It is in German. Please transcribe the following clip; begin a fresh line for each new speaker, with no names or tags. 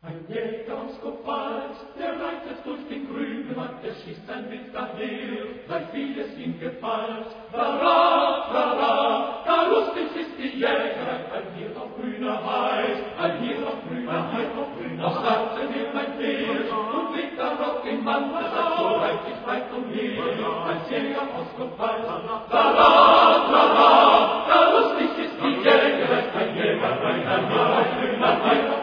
Ein Jäger aus Kopals, der reitet durch den grünen Wald, der schießt ein Wild daher, weil vieles ihm gefällt. Trara, trara, gar lustig ist die Jägerei, ein hier auf grüner Heid, ein hier auf grüner Heid, auf grüner Heid. Noch sagte mir mein Pferd und legt darauf den Mann, der sagt, so reit ich weit umher, als Jäger aus Kopals. Trara, trara, gar lustig ist die Jägerei, ein Jägerei, ein hier auf grüner Heid.